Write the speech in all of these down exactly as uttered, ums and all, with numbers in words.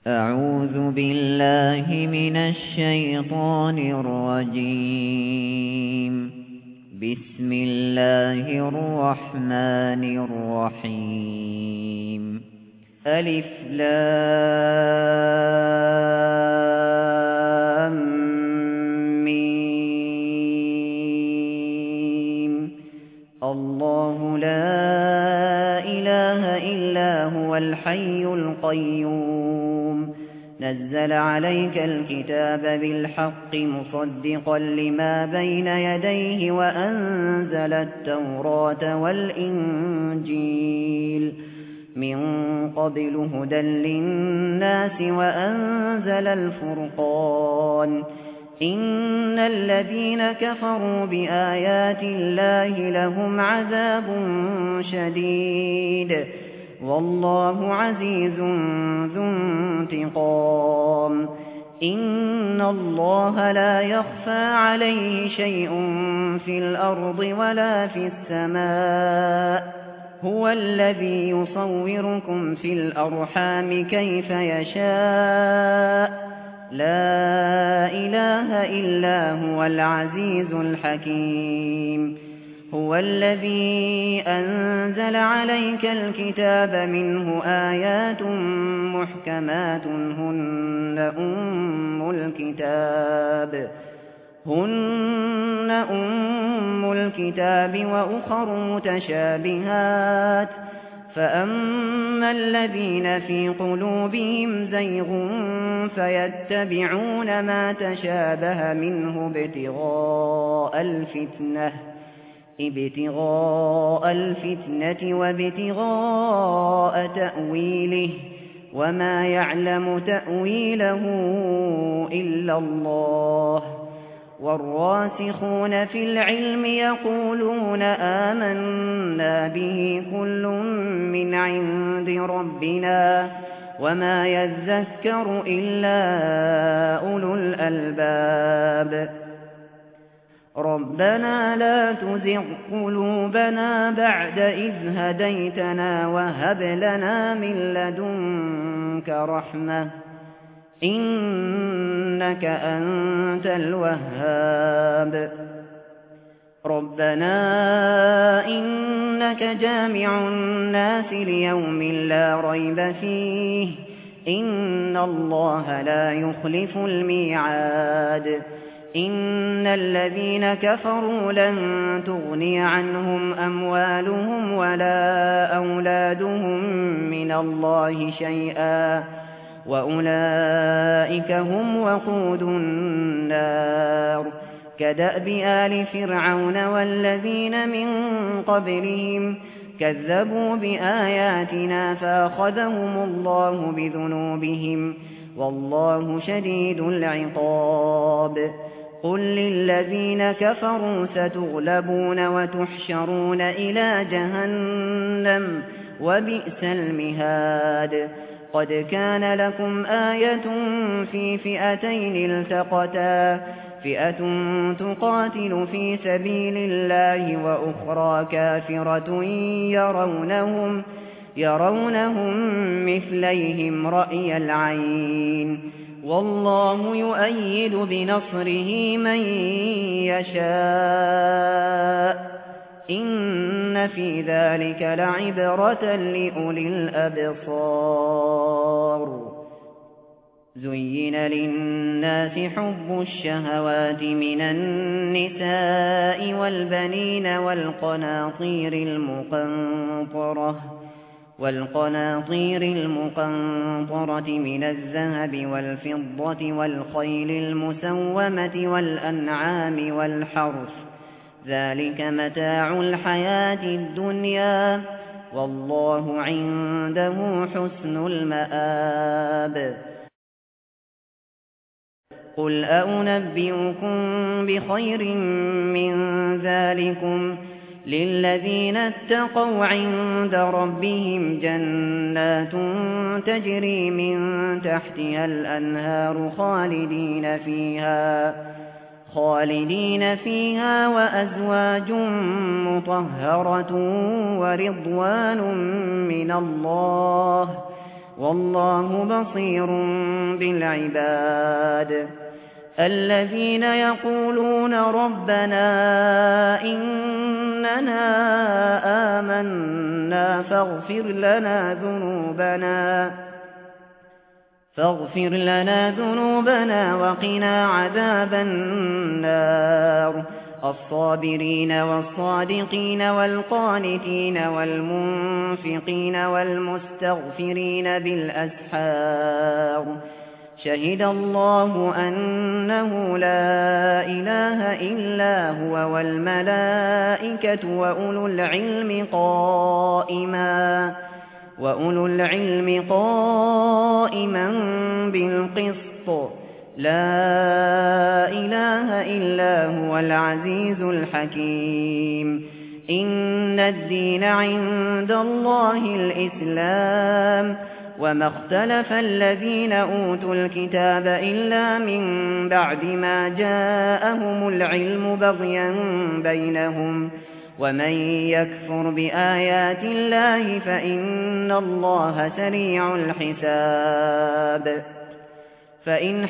أعوذ بالله من الشيطان الرجيم. بسم الله الرحمن الرحيم. ألف لام ميم. الله لا إله إلا هو الحي القيوم. نزل عليك الكتاب بالحق مصدقا لما بين يديه وأنزل التوراة والإنجيل من قبل هدى للناس وأنزل الفرقان. إن الذين كفروا بآيات الله لهم عذاب شديد والله عزيز ذو انتقام. إن الله لا يخفى عليه شيء في الأرض ولا في السماء. هو الذي يصوركم في الأرحام كيف يشاء. لا إله إلا هو العزيز الحكيم. هو الذي أنزل عليك الكتاب منه آيات محكمات هن أم الكتاب هن أم الكتاب وأخر متشابهات فأما الذين في قلوبهم زيغ فيتبعون ما تشابه منه ابتغاء الفتنة ابتغاء الفتنة وابتغاء تأويله وما يعلم تأويله إلا الله. والراسخون في العلم يقولون آمنا به كل من عند ربنا وما يذكر إلا أولو الألباب. ربنا لا تزغ قلوبنا بعد إذ هديتنا وهب لنا من لدنك رحمة إنك أنت الوهاب. ربنا إنك جامع الناس ليوم لا ريب فيه إن الله لا يخلف الميعاد. إن الذين كفروا لن تغني عنهم أموالهم ولا أولادهم من الله شيئا وأولئك هم وقود النار. كدأب آل فرعون والذين من قبلهم كذبوا بآياتنا فأخذهم الله بذنوبهم والله شديد العقاب. قل للذين كفروا ستغلبون وتحشرون إلى جهنم وبئس المهاد. قد كان لكم آية في فئتين التقتا فئة تقاتل في سبيل الله وأخرى كافرة يرونهم يرونهم مثليهم رأي العين والله يؤيد بنصره من يشاء. إن في ذلك لعبرة لأولي الأبصار. زين للناس حب الشهوات من النساء والبنين والقناطير المقنطرة والقناطير المقنطرة من الذهب والفضة والخيل المسومة والأنعام والحرث ذلك متاع الحياة الدنيا والله عنده حسن المآب. قل أنبئكم بخير من ذلكم للذين اتقوا عند ربهم جنات تجري من تحتها الأنهار خالدين فيها خالدين فيها وأزواج مطهرة ورضوان من الله والله بصير بالعباد الذين يقولون ربنا إننا آمنا فاغفر لنا ذنوبنا فاغفر لنا ذنوبنا وقنا عذاب النار الصابرين والصادقين والقانتين والمنفقين والمستغفرين بالأسحار شهد الله أنه لا إله إلا هو والملائكة وأولو العلم قائما وأولو العلم قائما بالقسط لا إله إلا هو العزيز الحكيم إن الدين عند الله الإسلام وما اختلف الذين أوتوا الكتاب إلا من بعد ما جاءهم العلم بغيا بينهم ومن يكفر بآيات الله فإن الله سريع الحساب فإن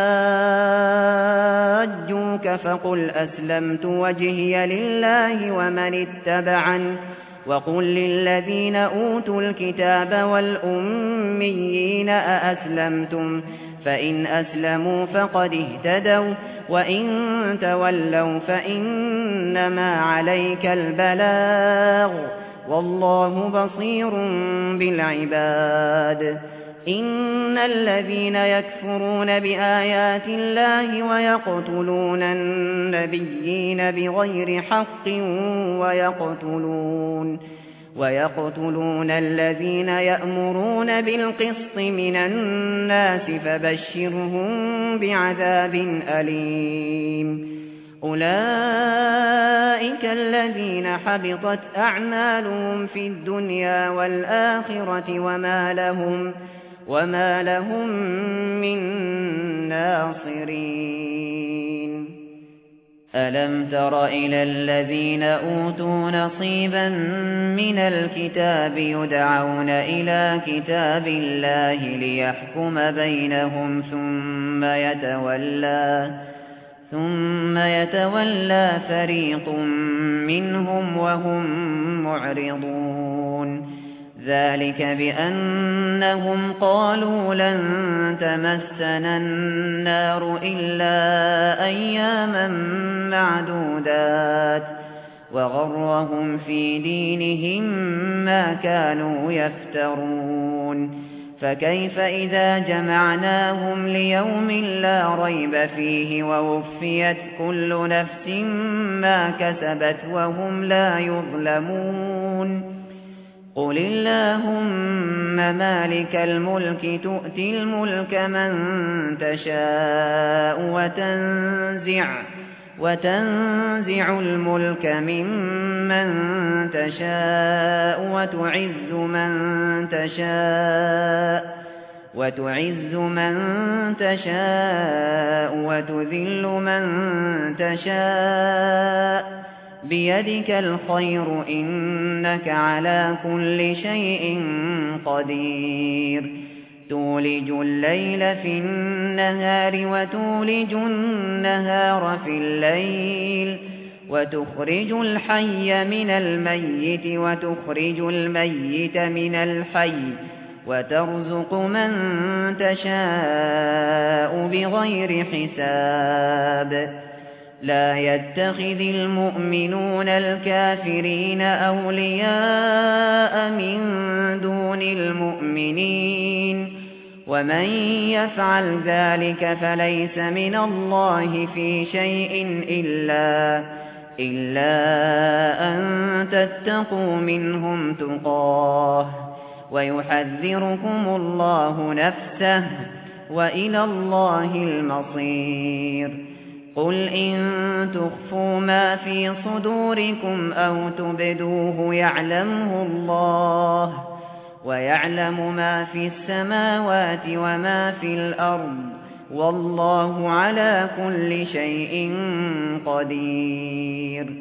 حاجوك فقل أسلمت وجهي لله ومن اتبعني وقل للذين أوتوا الكتاب والأميين أأسلمتم فإن أسلموا فقد اهتدوا وإن تولوا فإنما عليك البلاغ والله بصير بالعباد إن الذين يكفرون بآيات الله ويقتلون النبيين بغير حق ويقتلون ويقتلون الذين يأمرون بالقسط من الناس فبشرهم بعذاب أليم أولئك الذين حبطت أعمالهم في الدنيا والآخرة وما لهم وما لهم من ناصرين ألم تر إلى الذين أوتوا نصيبا من الكتاب يدعون إلى كتاب الله ليحكم بينهم ثم يتولى ثم يتولى فريق منهم وهم معرضون ذلك بأنهم قالوا لن تمسنا النار إلا أياما معدودات وغرهم في دينهم ما كانوا يفترون فكيف إذا جمعناهم ليوم لا ريب فيه ووفيت كل نفس ما كسبت وهم لا يظلمون قل اللهم مالك الملك تؤتي الملك من تشاء وتنزع وتنزع الملك ممن تشاء وتعز من تشاء وتعز من تشاء وتذل من تشاء بيدك الخير إنك على كل شيء قدير تولج الليل في النهار وتولج النهار في الليل وتخرج الحي من الميت وتخرج الميت من الحي وترزق من تشاء بغير حساب لا يتخذ المؤمنون الكافرين أولياء من دون المؤمنين ومن يفعل ذلك فليس من الله في شيء إلا إلا أن تتقوا منهم تقاه ويحذركم الله نفسه وإلى الله المصير قل إن تخفوا ما في صدوركم أو تبدوه يعلمه الله ويعلم ما في السماوات وما في الأرض والله على كل شيء قدير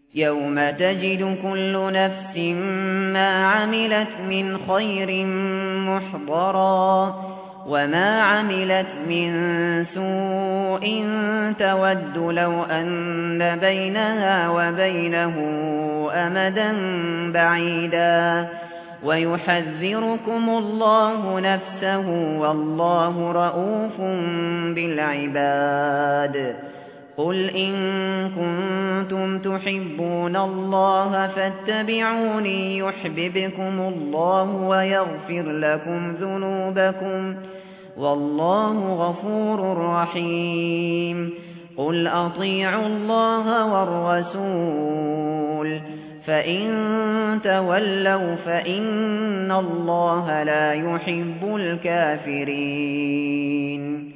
يوم تجد كل نفس ما عملت من خير مُحْضَرًا وَمَا عَمِلَتْ مِن سُوءٍ تَوَدُّ لَوْ أَنَّ بَيْنَهَا وَبَيْنَهُ أَمَدًا بَعِيدًا وَيُحَذِّرُكُمُ اللَّهُ نَفْسَهُ وَاللَّهُ رَءُوفٌ بِالْعِبَادِ قُلْ إِن كُنتُمْ تُحِبُّونَ اللَّهَ فَاتَّبِعُونِي يُحْبِبْكُمُ اللَّهُ وَيَغْفِرْ لَكُمْ ذُنُوبَكُمْ وَاللَّهُ غَفُورٌ رَّحِيمٌ قُلْ أَطِيعُوا اللَّهَ وَالرَّسُولَ فَإِن تَوَلَّوْا فَإِنَّ اللَّهَ لَا يُحِبُّ الْكَافِرِينَ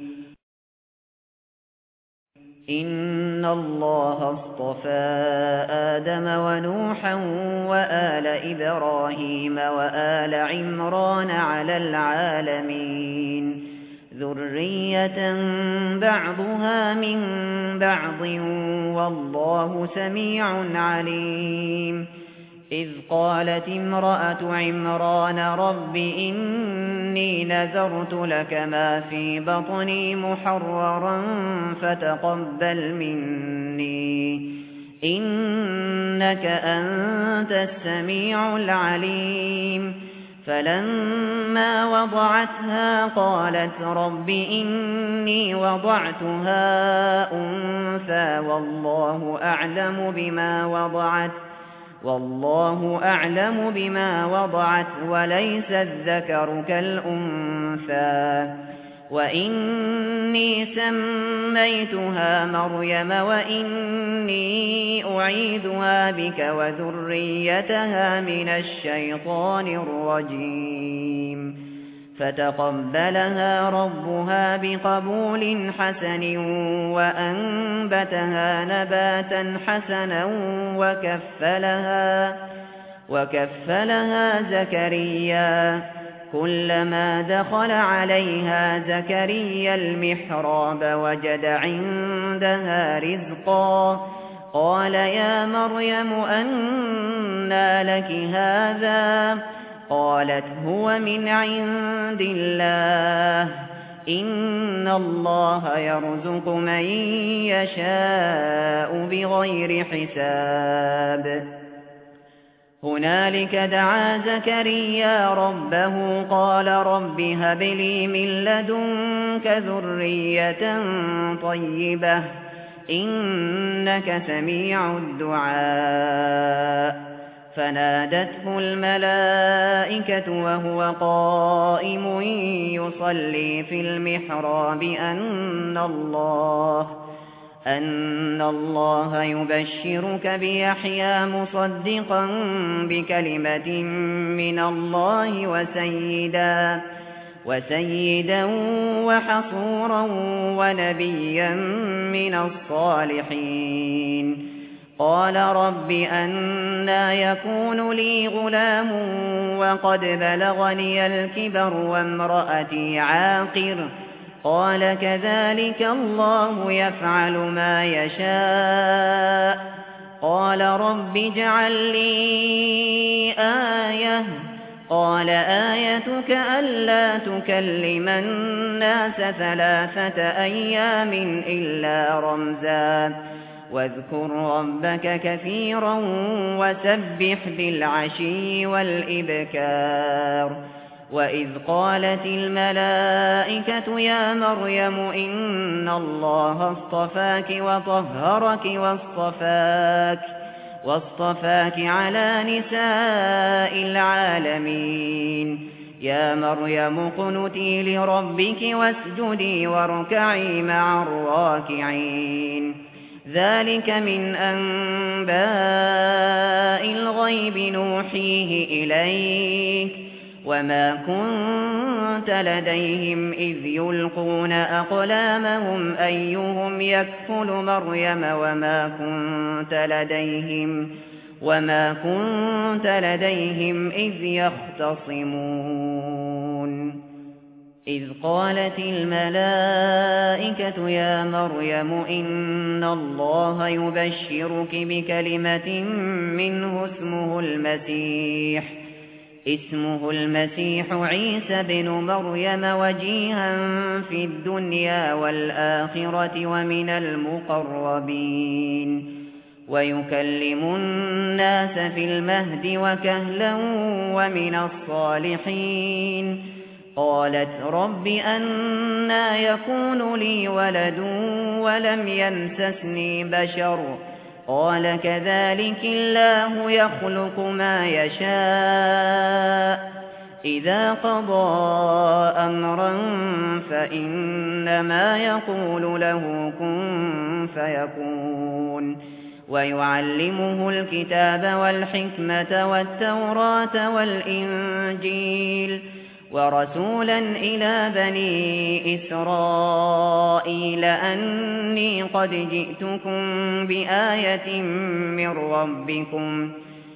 إِنَّ اللَّهَ اصْطَفَى آدَمَ وَنُوحًا وَآلَ إِبْرَاهِيمَ وَآلَ عِمْرَانَ عَلَى الْعَالَمِينَ ذُرِّيَّةً بَعْضُهَا مِن بَعْضٍ وَاللَّهُ سَمِيعٌ عَلِيمٌ إِذْ قَالَتِ امْرَأَتُ عِمْرَانَ رَبِّ إِنِّي نَذَرْتُ لَكَ مَا فِي بَطْنِي مُحَرَّرًا فَتَقَبَّلْ مِنِّي إِنَّكَ أَنتَ السَّمِيعُ الْعَلِيمُ فَلَمَّا وَضَعَتْهَا قَالَتْ رَبِّ إِنِّي وَضَعْتُهَا أُنثَىٰ وَاللَّهُ أَعْلَمُ بِمَا وَضَعَتْ والله أعلم بما وضعت وليس الذكر كالأنثى وإني سميتها مريم وإني أعيذها بك وذريتها من الشيطان الرجيم فتقبلها ربها بقبول حسن وأنبتها نباتا حسنا وكفلها, وكفلها زكريا كلما دخل عليها زكريا المحراب وجد عندها رزقا قال يا مريم أنى لك هذا قالت هو من عند الله إن الله يرزق من يشاء بغير حساب هنالك دعا زكريا ربه قال رب هب لي من لدنك ذرية طيبة إنك سميع الدعاء فنادته الملائكة وهو قائم يصلي في المحراب أن الله أن الله يبشرك بيحيى مصدقا بكلمة من الله وسيدا وسيدا وحصورا ونبيا من الصالحين قال رب أنى يكون لي غلام وقد بلغني الكبر وامرأتي عاقر قال كذلك الله يفعل ما يشاء قال رب اجعل لي آية قال آيتك ألا تكلم الناس ثلاثة أيام إلا رمزا واذكر ربك كثيرا وسبح بالعشي والإبكار وإذ قالت الملائكة يا مريم إن الله اصطفاك وطهرك واصطفاك واصطفاك على نساء العالمين يا مريم اقنتي لربك واسجدي واركعي مع الراكعين ذلك من أنباء الغيب نوحيه إليك وما كنت لديهم إذ يلقون أقلامهم أيهم يكفل مريم وما كنت لديهم وما كنت لديهم إذ يختصمون إذ قالت الملائكة يا مريم إن الله يبشرك بكلمة منه اسمه المسيح اسمه المسيح عيسى بن مريم وجيها في الدنيا والآخرة ومن المقربين ويكلم الناس في المهد وكهلا ومن الصالحين قالت رب أنى يكون لي ولد ولم يمسسني بشر قال كذلك الله يخلق ما يشاء إذا قضى أمرا فإنما يقول له كن فيكون ويعلمه الكتاب والحكمة والتوراة والإنجيل ورسولا إلى بني إسرائيل أني قد جئتكم بآية من ربكم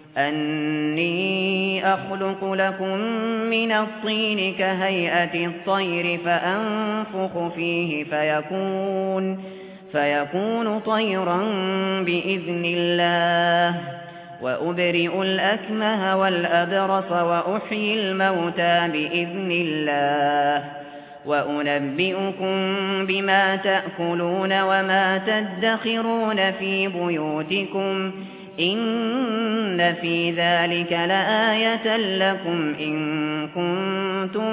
أني أخلق لكم من الطين كهيئة الطير فأنفخ فيه فيكون, فيكون طيرا بإذن الله وأبرئ الأكمه والأبرص وأحيي الموتى بإذن الله وأنبئكم بما تأكلون وما تدخرون في بيوتكم إن في ذلك لآية لكم إن كنتم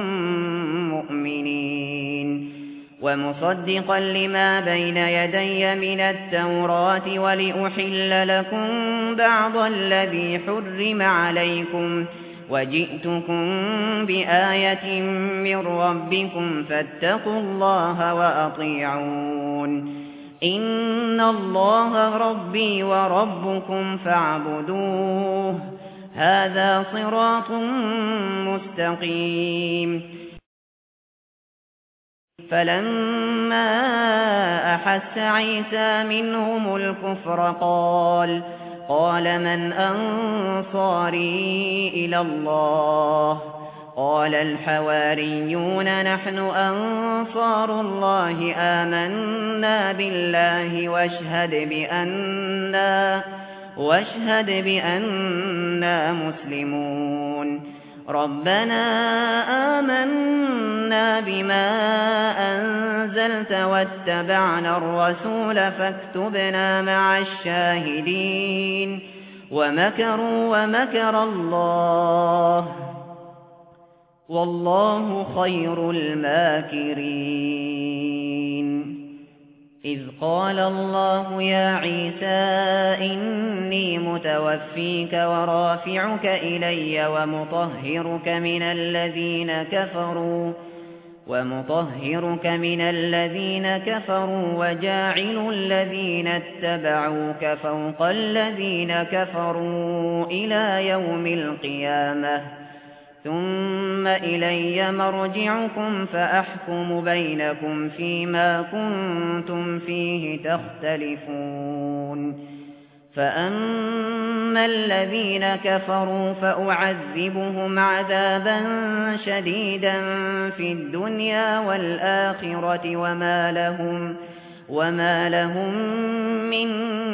مؤمنين ومصدقا لما بين يدي من التوراة ولأحل لكم بعض الذي حرم عليكم وجئتكم بآية من ربكم فاتقوا الله وأطيعون إن الله ربي وربكم فاعبدوه هذا صراط مستقيم فلما أحس عيسى منهم الكفر قال قال من أنصاري إلى الله قال الحواريون نحن أنصار الله آمنا بالله واشهد بأننا, واشهد بأننا مسلمون ربنا آمنا بما أنزلت واتبعنا الرسول فاكتبنا مع الشاهدين ومكروا ومكر الله والله خير الماكرين إذ قال الله يا عيسى إني متوفيك ورافعك إلي ومطهرك من الذين كفروا ومطهرك من الذين كفروا وجاعل الذين اتبعوك فوق الذين كفروا إلى يوم القيامة ثم إلي مرجعكم فأحكم بينكم فيما كنتم فيه تختلفون فأما الذين كفروا فأعذبهم عذابا شديدا في الدنيا والآخرة وما لهم, وما لهم من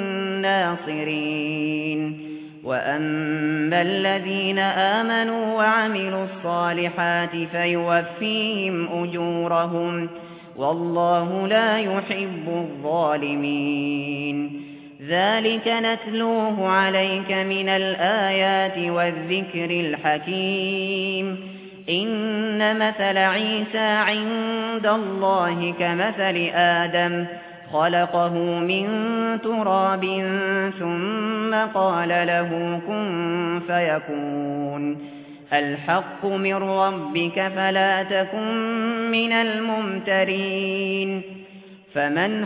ناصرين وأما الذين آمنوا وعملوا الصالحات فيوفيهم أجورهم والله لا يحب الظالمين ذلك نتلوه عليك من الآيات والذكر الحكيم إن مثل عيسى عند الله كمثل آدم خلقه من تراب ثم قال له كن فيكون الحق من ربك فلا تكن من الممترين فمن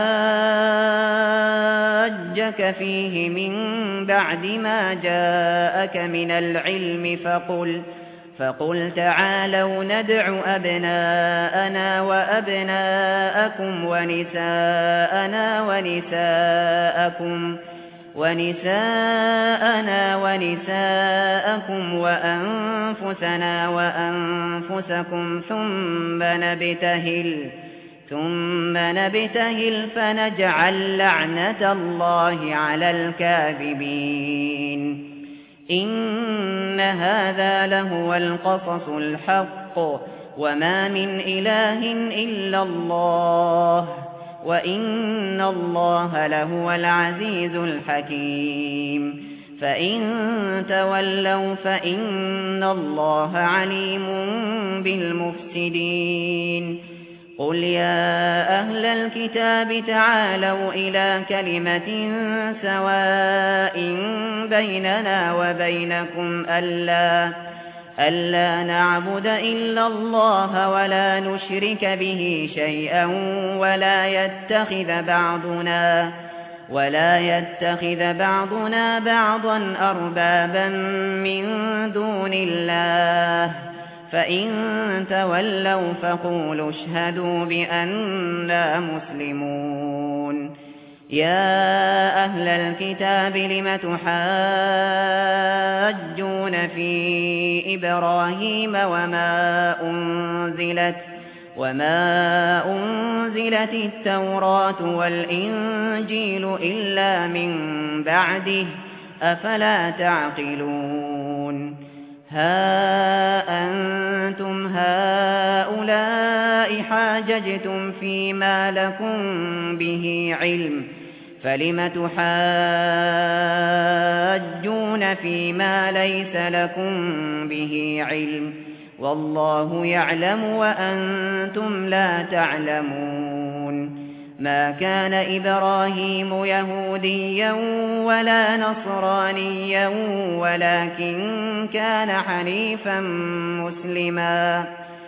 حاجك فيه من بعد ما جاءك من العلم فقل فقل تعالوا ندع أبناءنا وأبناءكم ونساءنا ونساءكم ونساءنا ونساءكم وأنفسنا وأنفسكم ثم نبتهل ثم نبتهل فنجعل لعنة الله على الكاذبين إن هذا لهو القصص الحق وما من إله إلا الله وإن الله لهو العزيز الحكيم فإن تولوا فإن الله عليم بالمفسدين قل يا أهل الكتاب تعالوا إلى كلمة سواء بيننا وبينكم ألا, ألا نعبد إلا الله ولا نشرك به شيئا ولا يتخذ بعضنا ولا يتخذ بعضنا بعضا أربابا من دون الله فإن تولوا فقولوا اشهدوا بأننا مسلمون يا أهل الكتاب لم تحاجون في إبراهيم وما أنزلت وما أنزلت التوراة والإنجيل إلا من بعده أفلا تعقلون ها أنتم هؤلاء حاججتم فيما لكم به علم فلم تحاجون فيما ليس لكم به علم والله يعلم وأنتم لا تعلمون ما كان إبراهيم يهوديا ولا نصرانيا ولكن كان حنيفا مسلما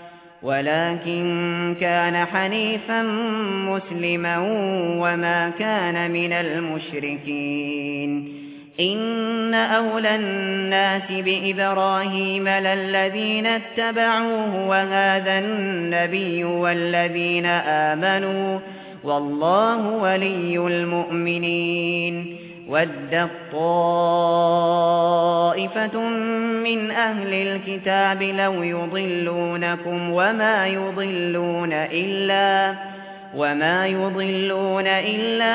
ولكن كان حنيفا مسلما وما كان من المشركين إن أولى الناس بإبراهيم للذين اتبعوه وهذا النبي والذين آمنوا والله ولي المؤمنين ودت طائفة من أهل الكتاب لو يضلونكم وما يضلون إلا وما يضلون إلا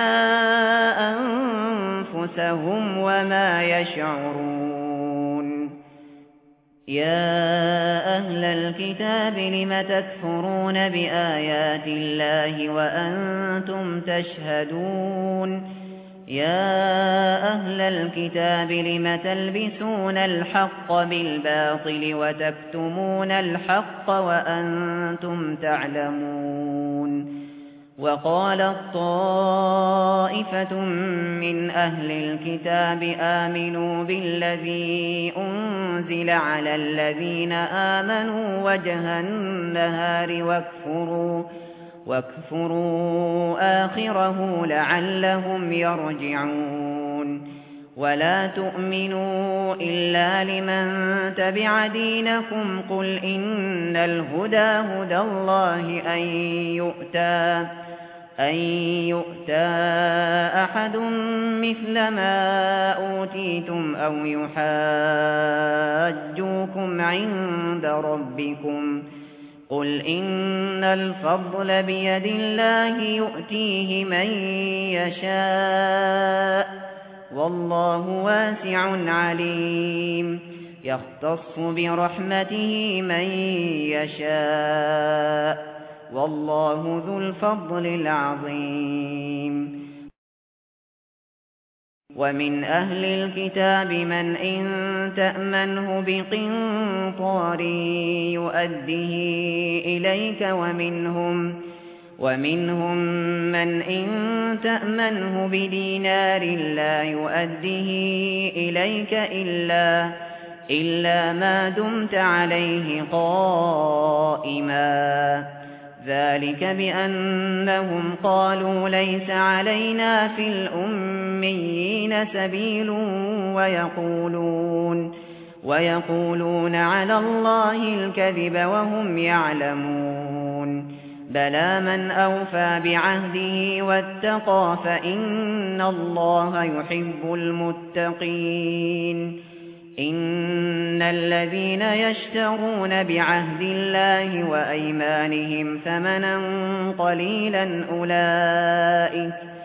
أنفسهم وما يشعرون يا أهل الكتاب لم تكفرون بآيات الله وأنتم تشهدون يا أهل الكتاب لم تلبسون الحق بالباطل وتكتمون الحق وأنتم تعلمون وقالت طائفة من أهل الكتاب آمنوا بالذي أنزل على الذين آمنوا وجه النهار واكفروا واكفروا آخره لعلهم يرجعون ولا تؤمنوا إلا لمن تبع دينكم قل إن الهدى هدى الله أن يؤتى أن يؤتى أحد مثل ما أوتيتم أو يحاجوكم عند ربكم قل إن الفضل بيد الله يؤتيه من يشاء والله واسع عليم يختص برحمته من يشاء والله ذو الفضل العظيم ومن أهل الكتاب من إن تأمنه بقنطار يؤديه إليك ومنهم ومنهم من إن تأمنه بدينار لا يؤديه إليك إلا إلا ما دمت عليه قائما ذلك بأنهم قالوا ليس علينا في الأميين سبيل ويقولون ويقولون على الله الكذب وهم يعلمون بلى من أوفى بعهده واتقى فإن الله يحب المتقين إن الذين يشترون بعهد الله وأيمانهم ثمنا قليلا أولئك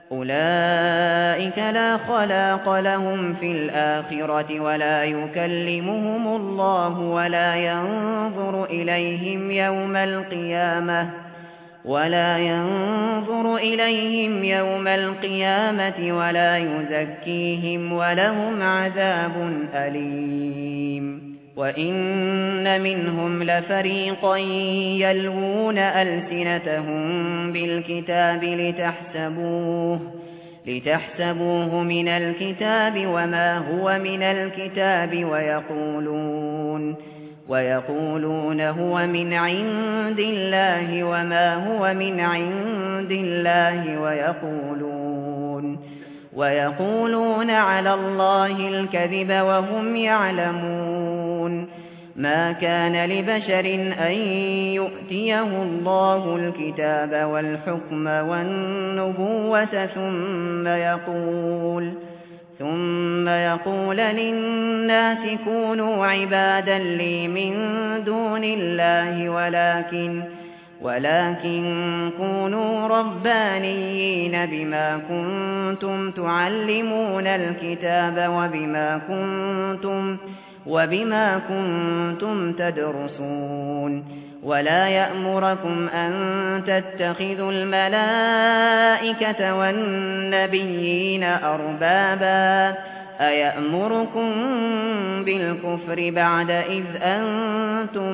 أولئك لا خلاق لهم في الآخرة ولا يكلمهم الله ولا ينظر إليهم يوم القيامة ولا ينظر إليهم يوم القيامة ولا يزكيهم ولهم عذاب أليم وإن منهم لفريقا يلوون ألسنتهم بالكتاب لتحسبوه لتحسبوه من الكتاب وما هو من الكتاب ويقولون ويقولون هو من عند الله وما هو من عند الله ويقولون ويقولون على الله الكذب وهم يعلمون ما كان لبشر أن يؤتيه الله الكتاب والحكم والنبوة ثم يقول ثم يقول للناس كونوا عبادا لي من دون الله ولكن ولكن كونوا ربانيين بما كنتم تعلمون الكتاب وبما كنتم وبما كنتم تدرسون ولا يأمركم أن تتخذوا الملائكة والنبيين أربابا أيأمركم بالكفر بعد إذ أنتم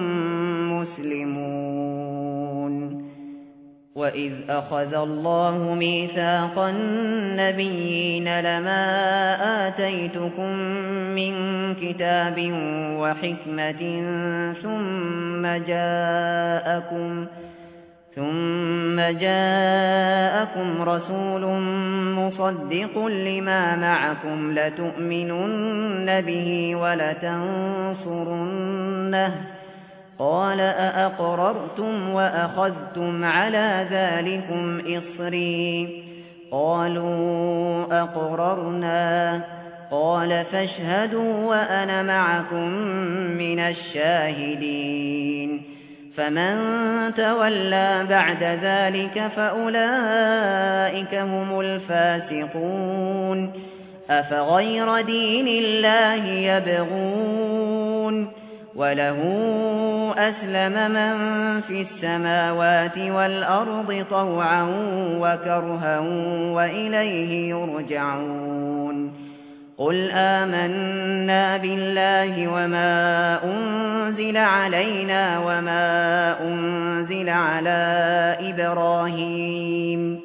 مسلمون وإذ أخذ الله ميثاق النبيين لما آتيتكم من كتاب وحكمة ثم جاءكم ثم جاءكم رسول مصدق لما معكم لتؤمنن به ولتنصرنه قال أأقررتم وأخذتم على ذلكم إصري قالوا أقررنا قال فاشهدوا وأنا معكم من الشاهدين فمن تولى بعد ذلك فأولئك هم الفاسقون أفغير دين الله يبغون وله أسلم من في السماوات والأرض طوعا وكرها وإليه يرجعون قل آمنا بالله وما أنزل علينا وما أنزل على إبراهيم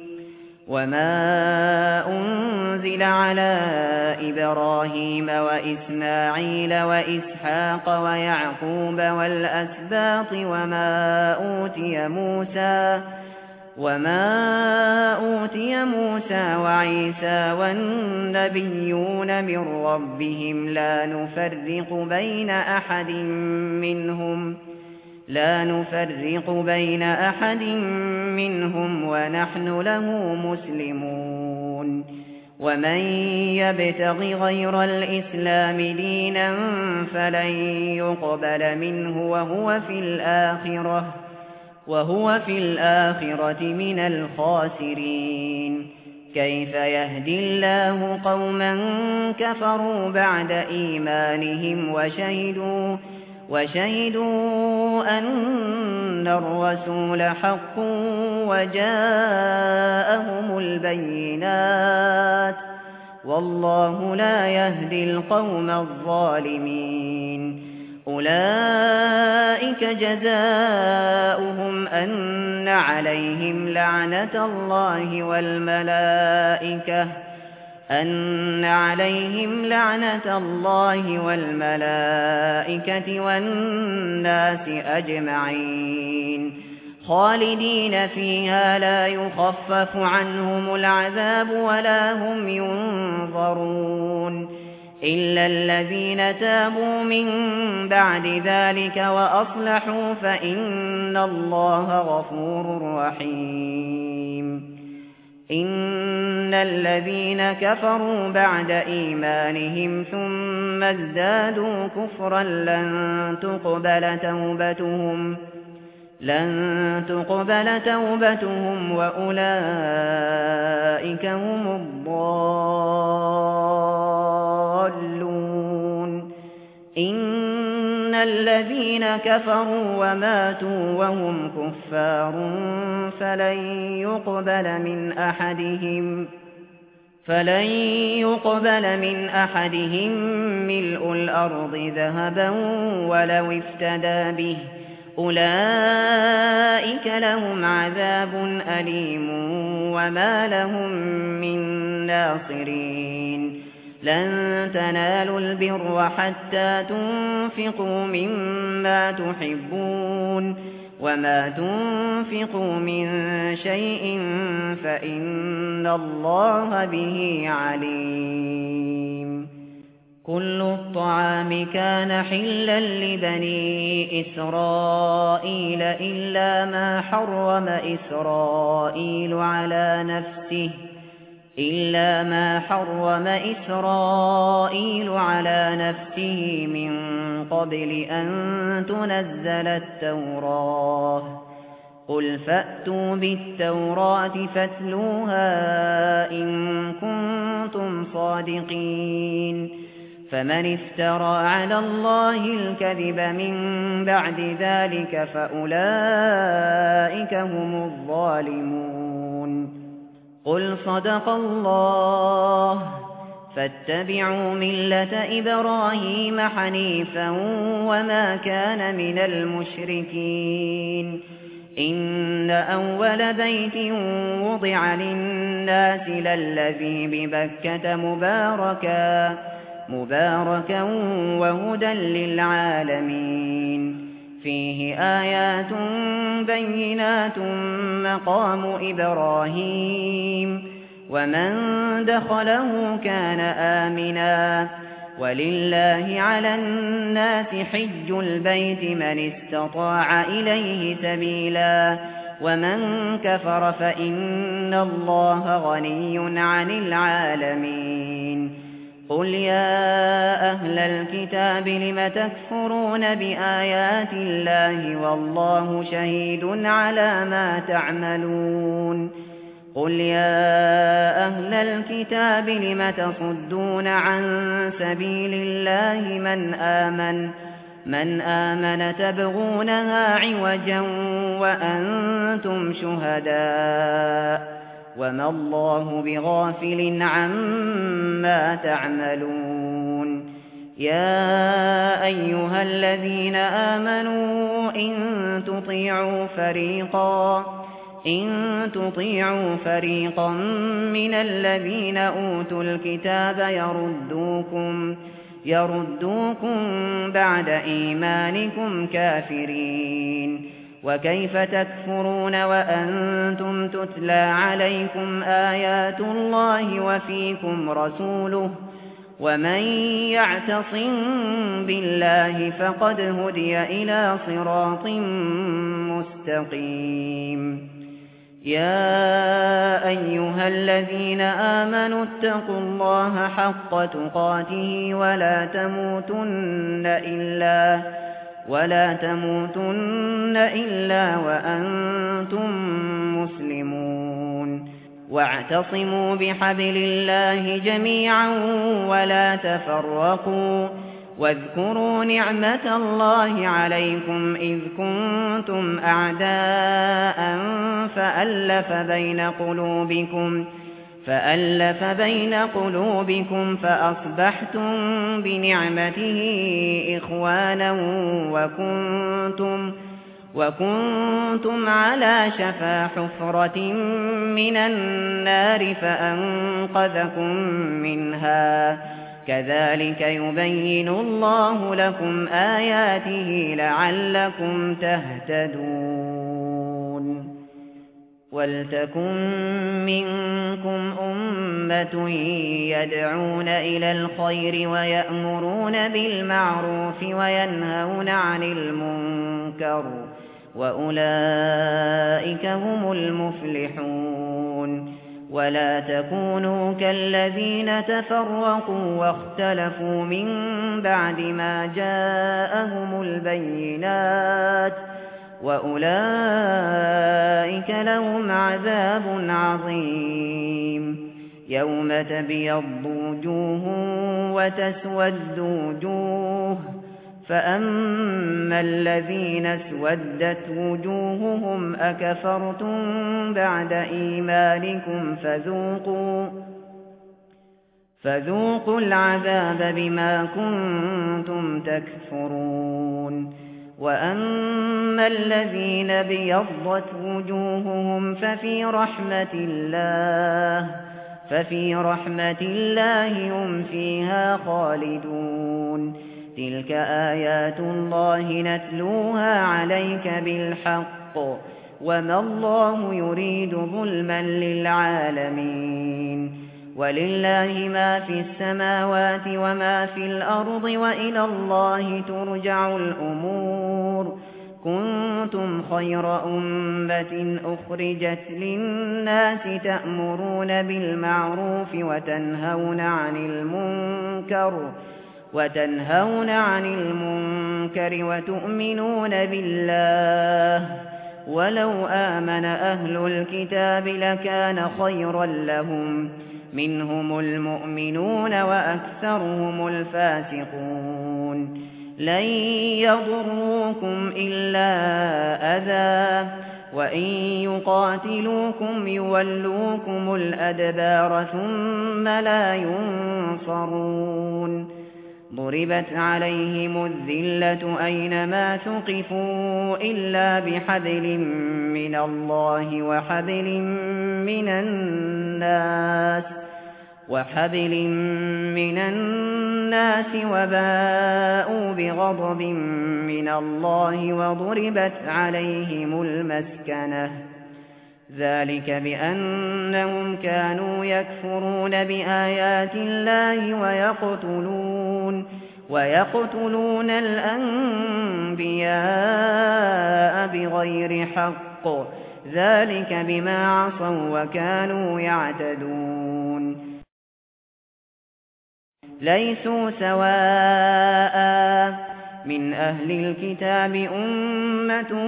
وما أنزل على إبراهيم وإسماعيل وإسحاق ويعقوب والأسباط وما أوتي موسى وما أوتي موسى وعيسى والنبيون من ربهم لا نفرق بين أحد منهم لا نفرق بين أحد منهم ونحن له مسلمون ومن يبتغ غير الإسلام دينا فلن يقبل منه وهو في الآخرة وهو في الآخرة من الخاسرين كيف يهدي الله قوما كفروا بعد إيمانهم وشهدوا وشهدوا أن الرسول حق وجاءهم البينات والله لا يهدي القوم الظالمين أولئك جزاؤهم أن عليهم لعنة الله والملائكة أن عليهم لعنة الله والملائكة والناس أجمعين خالدين فيها لا يخفف عنهم العذاب ولا هم ينظرون إلا الذين تابوا من بعد ذلك وأصلحوا فإن الله غفور رحيم إن الذين كفروا بعد إيمانهم ثم ازدادوا كفرا لن تقبل توبتهم لن تقبل توبتهم وأولئك هم الضالون إن الذين كفروا وماتوا وهم كفار فلن يقبل من أحدهم فلن يقبل من أحدهم ملء الأرض ذهبا ولو افتدى به أولئك لهم عذاب أليم وما لهم من ناصرين لن تنالوا البر حتى تنفقوا مما تحبون وما تنفقوا من شيء فإن الله به عليم كل الطعام كان حلا لبني إسرائيل إلا ما حرم إسرائيل على نفسه إلا ما حرم إسرائيل على نفسه من قبل أن تنزل التوراة قل فأتوا بالتوراة فاتلوها إن كنتم صادقين فمن افترى على الله الكذب من بعد ذلك فأولئك هم الظالمون قل صدق الله فاتبعوا ملة إبراهيم حنيفا وما كان من المشركين إن أول بيت وضع للناس للذي ببكة مباركا مباركا وهدى للعالمين فيه آيات بينات مقام إبراهيم ومن دخله كان آمنا ولله على الناس حج البيت من استطاع إليه سبيلا ومن كفر فإن الله غني عن العالمين قل يا أهل الكتاب لم تكفرون بآيات الله والله شهيد على ما تعملون قل يا أهل الكتاب لم تصدون عن سبيل الله من آمن من آمن تبغونها عوجا وأنتم شهداء وما الله بغافل عما تعملون يا أيها الذين آمنوا إن تطيعوا فريقا إن تطيعوا فريقا من الذين أوتوا الكتاب يردوكم يردوكم بعد إيمانكم كافرين وكيف تكفرون وأنتم تتلى عليكم آيات الله وفيكم رسوله ومن يعتصم بالله فقد هدي إلى صراط مستقيم يا أيها الذين آمنوا اتقوا الله حق تقاته ولا تموتن إلا ولا تموتن إلا وأنتم مسلمون واعتصموا بحبل الله جميعا ولا تفرقوا واذكروا نعمة الله عليكم إذ كنتم أعداء فألف بين قلوبكم فألف بين قلوبكم فأصبحتم بنعمته إخوانا وكنتم وكنتم على شفا حفرة من النار فأنقذكم منها كذلك يبين الله لكم آياته لعلكم تهتدون ولتكن منكم أمة يدعون إلى الخير ويأمرون بالمعروف وينهون عن المنكر وأولئك هم المفلحون ولا تكونوا كالذين تفرقوا واختلفوا من بعد ما جاءهم البينات وأولئك لهم عذاب عظيم يوم تبيض وجوه وتسود وجوه فأما الذين اسودت وجوههم أكفرتم بعد إيمانكم فذوقوا فذوقوا العذاب بما كنتم تكفرون وأما الذين بيضت وجوههم ففي رحمة الله ففي رحمة الله هم فيها خالدون تلك آيات الله نتلوها عليك بالحق وما الله يريد ظلما للعالمين ولله ما في السماوات وما في الأرض وإلى الله ترجع الأمور كنتم خير أمة أخرجت للناس تأمرون بالمعروف وتنهون عن المنكر وتنهون عن المنكر وتؤمنون بالله ولو آمن أهل الكتاب لكان خيرا لهم منهم المؤمنون وأكثرهم الفاسقون لن يضروكم إلا أذى وإن يقاتلوكم يولوكم الأدبار ثم لا ينصرون ضربت عليهم الذلة أينما ثقفوا إلا بحبل من الله وحبل من الناس وحبل من الناس وباءوا بغضب من الله وضربت عليهم المسكنة ذلك بأنهم كانوا يكفرون بآيات الله ويقتلون ويقتلون الأنبياء بغير حق ذلك بما عصوا وكانوا يعتدون ليسوا سواء من أهل الكتاب أمة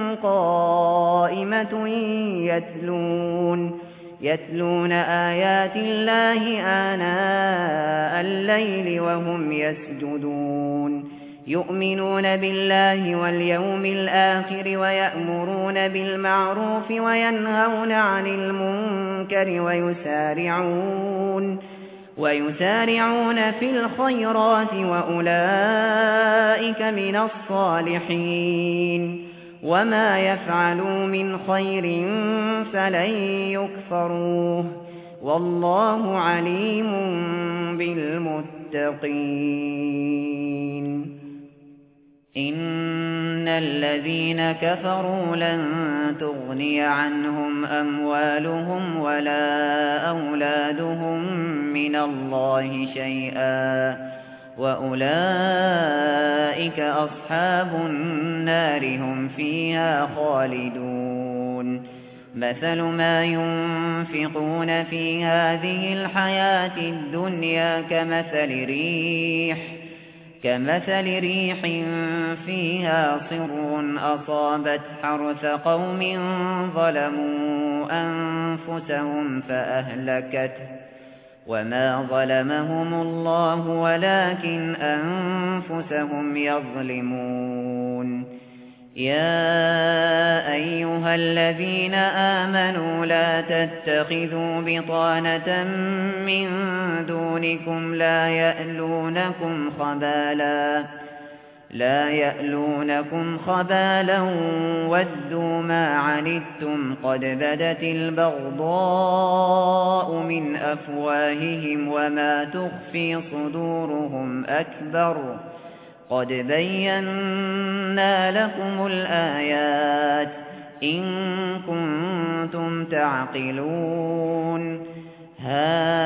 قائمة يتلون يتلون آيات الله آناء الليل وهم يسجدون يؤمنون بالله واليوم الآخر ويأمرون بالمعروف وينهون عن المنكر ويسارعون ويسارعون في الخيرات وأولئك من الصالحين وما يفعلوا من خير فلن يكفروه والله عليم بالمتقين إن الذين كفروا لن تغني عنهم أموالهم ولا أولادهم من الله شيئا وأولئك أصحاب النار هم فيها خالدون مثل ما ينفقون في هذه الحياة الدنيا كمثل ريح كمثل ريح فيها صر أصابت حرث قوم ظلموا أنفسهم فأهلكته وما ظلمهم الله ولكن أنفسهم يظلمون يا أيها الذين آمنوا لا تتخذوا بطانة من دونكم لا يألونكم خبالا لا يألونكم خبالا ودوا ما عنتم قد بدت البغضاء من أفواههم وما تخفي صدورهم أكبر قد بينا لكم الآيات إن كنتم تعقلون ها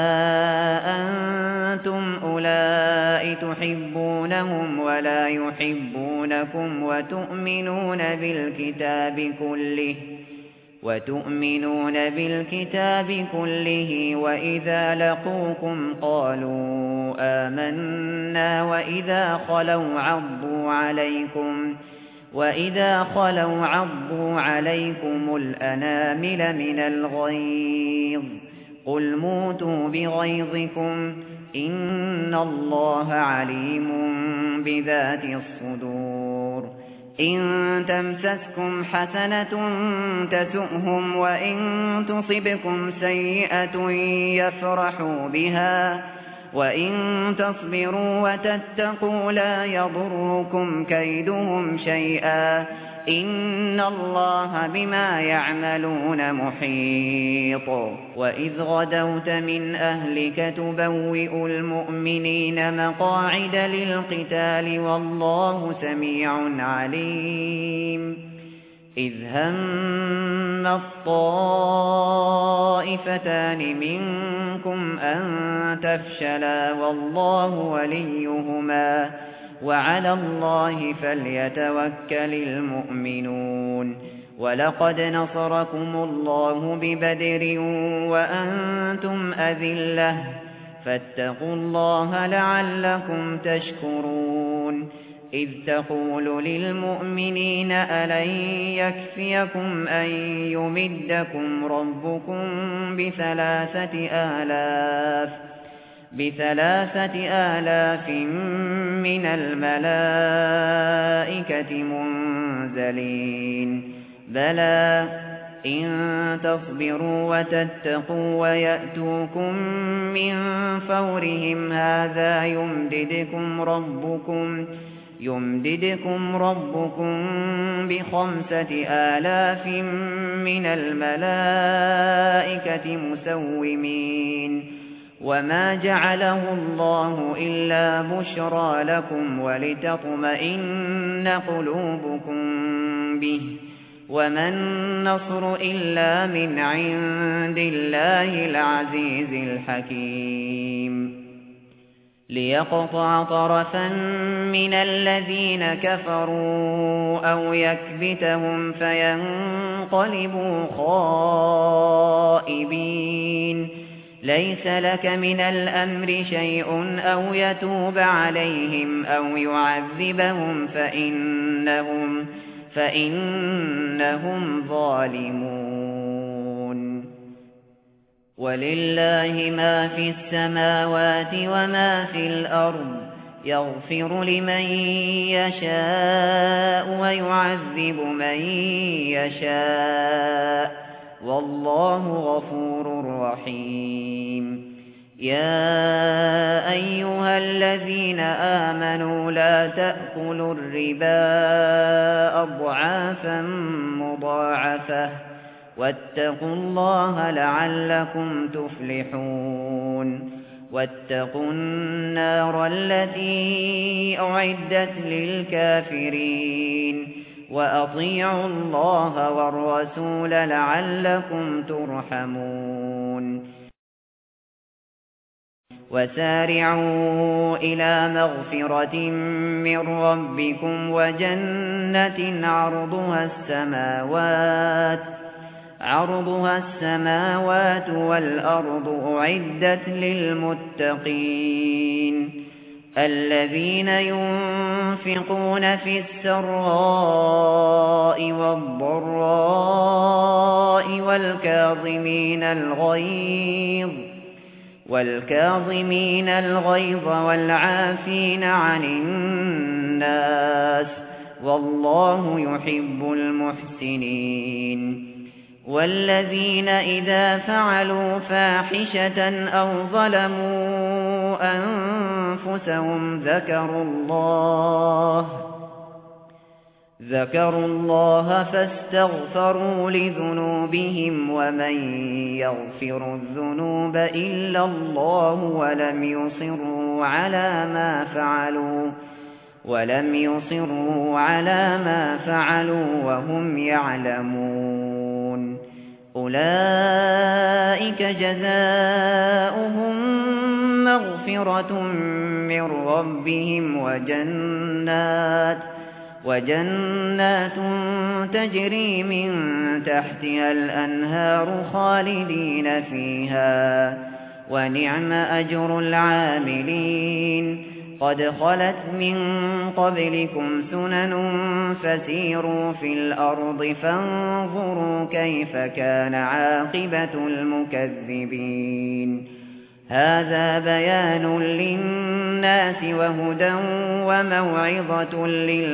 أنتم أولئك تحبونهم ولا يحبونكم وتؤمنون بالكتاب كله وتؤمنون بالكتاب كله وإذا لقوكم قالوا آمنا وإذا خلوا عضوا عليكم وإذا خلوا عضوا عليكم الأنامل من الغيظ قل موتوا بغيظكم إن الله عليم بذات الصدور إن تمسسكم حسنة تسؤهم وإن تصبكم سيئة يفرحوا بها وإن تصبروا وتتقوا لا يضركم كيدهم شيئا إن الله بما يعملون محيط وإذ غدوت من أهلك تبوئ المؤمنين مقاعد للقتال والله سميع عليم إذ هم الطائفتان منكم أن تفشلا والله وليهما وعلى الله فليتوكل المؤمنون ولقد نصركم الله ببدر وأنتم أذلة فاتقوا الله لعلكم تشكرون إذ تقول للمؤمنين ألن يكفيكم أن يمدكم ربكم بثلاثة آلاف بثلاثة آلاف من الملائكة منزلين بلى إن تصبروا وتتقوا ويأتوكم من فورهم هذا يمددكم ربكم يمددكم ربكم بخمسة آلاف من الملائكة مسومين وما جعله الله إلا بشرى لكم ولتطمئن قلوبكم به وما النصر إلا من عند الله العزيز الحكيم ليقطع طرفا من الذين كفروا أو يكبتهم فينقلبوا خائبين ليس لك من الأمر شيء أو يتوب عليهم أو يعذبهم فإنهم فإنهم ظالمون ولله ما في السماوات وما في الأرض يغفر لمن يشاء ويعذب من يشاء والله غفور رحيم يا أيها الذين آمنوا لا تأكلوا الربا أضعافا مضاعفة واتقوا الله لعلكم تفلحون واتقوا النار التي أعدت للكافرين وأطيعوا الله والرسول لعلكم ترحمون وسارعوا إلى مغفرة من ربكم وجنة عرضها السماوات عرضها السماوات والأرض أعدت للمتقين الذين ينفقون في السراء والضراء والكاظمين الغيظ والكاظمين الغيظ والعافين عن الناس والله يحب المحسنين والذين إذا فعلوا فاحشة أو ظلموا أنفسهم ذكروا الله ذكروا الله فاستغفروا لذنوبهم ومن يغفر الذنوب إلا الله ولم يصروا على ما فعلوا ولم يصروا على ما فعلوا وهم يعلمون أولئك جزاؤهم مغفرة من ربهم وجنات وجنات تجري من تحتها الأنهار خالدين فيها ونعم أجر العاملين قد خلت من قبلكم سنن فسيروا في الأرض فانظروا كيف كان عاقبة المكذبين هذا بيان للناس وهدى وموعظة